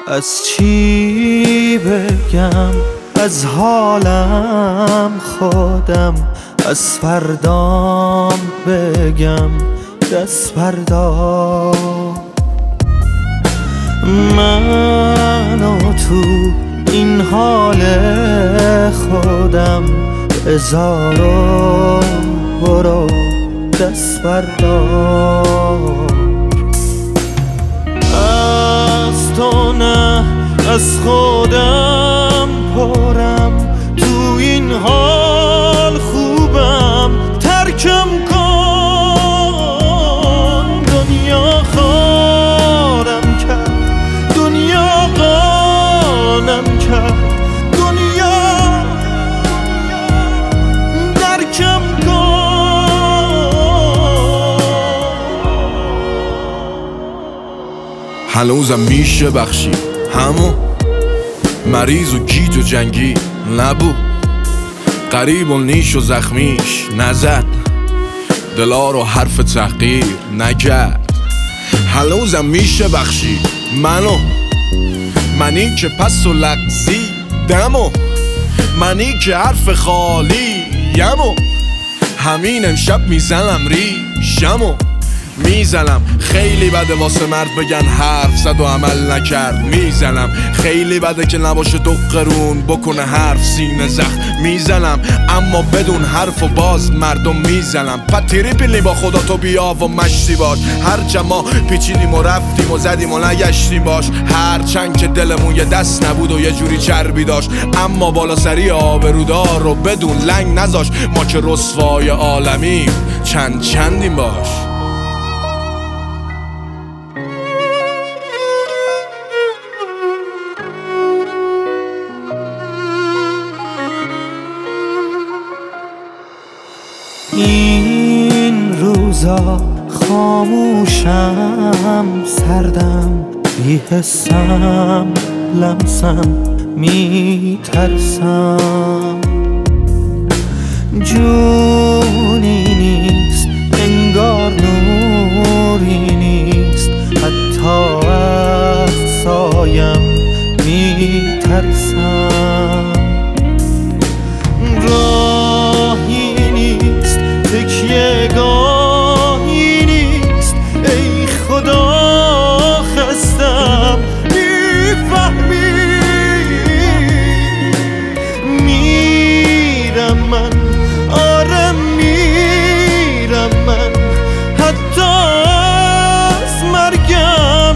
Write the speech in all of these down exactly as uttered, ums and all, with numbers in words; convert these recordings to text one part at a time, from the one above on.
از چی بگم؟ از حالم خودم، از فردام بگم دست بردار. من و تو این حال خودم بذار و برو دست بردار. از تو نه از خودم پرم، تو این حال خوبم ترکم کن. دنیا خارم کرد، دنیا قانم کرد، دنیا درکم کن. هنوزم میشه بخشی همون مریض و گیج و جنگی نبود، قریب و نیش و زخمیش نزد، دلا رو حرف تحقیر نکرد. هنوزم میشه بخشی منو، منی که پس و لغزی دمو، منی که حرف خالی یمو. همین امشب میزنم ریشمو میزنم. خیلی بده واسه مرد بگن حرف زد و عمل نکرد. میزنم خیلی بده که نباشه دو قرون بکنه حرف سینه زخم. میزنم اما بدون حرف و باز مردم میزنم. پتیری پیلی با خدا تو بیا و مشتی باش. هر ما پیچیدیم و رفتیم و زدیم و نگشتیم باش. هرچند که دلمون یه دست نبود و یه جوری چربی داشت، اما بالا سری آبرودار رو بدون لنگ نذاش. ما که رسوای عالمیم چند چندیم باش. این روزا خاموشم، سردم، بی‌حسم، لمسم، میترسم. جونی نیست انگار نوری نیست، حتی از سایم میترسم. راهی نیست تکیه گاهی نیست، ای خدا خستم میفهمی. میرم من، آره میرم من، حتی از مرگم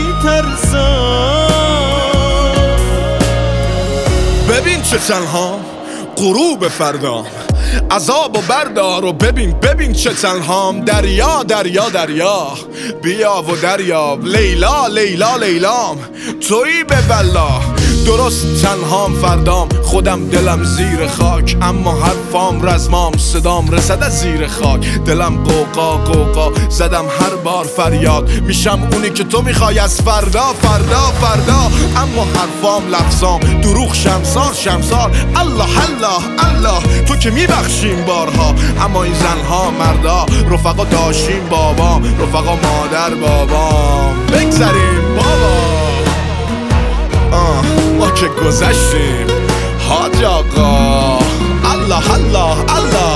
میترسم. ببین چه تنها غروب فردام، عذاب و بردار و ببین ببین چه تنهام. دریا دریا دریا بیا و دریاب. لیلا لیلا لیلام تویی به بلا. درست تنهام فردام، خودم دلم زیر خاک، اما حرفام رزمام، صدام رسد از زیر خاک. دلم قوقا قوقا زدم هر بار فریاد. میشم اونی که تو میخوای از فردا فردا فردا، اما حرفام لفظام دروغ شمسار شمسار. الله الله الله تو که میبخشیم بارها، اما این زنها مردا رفقا داشتیم بابام، رفقا مادر بابام. بگذریم بابا آه ما که گذشتیم حاج آقا. الله الله الله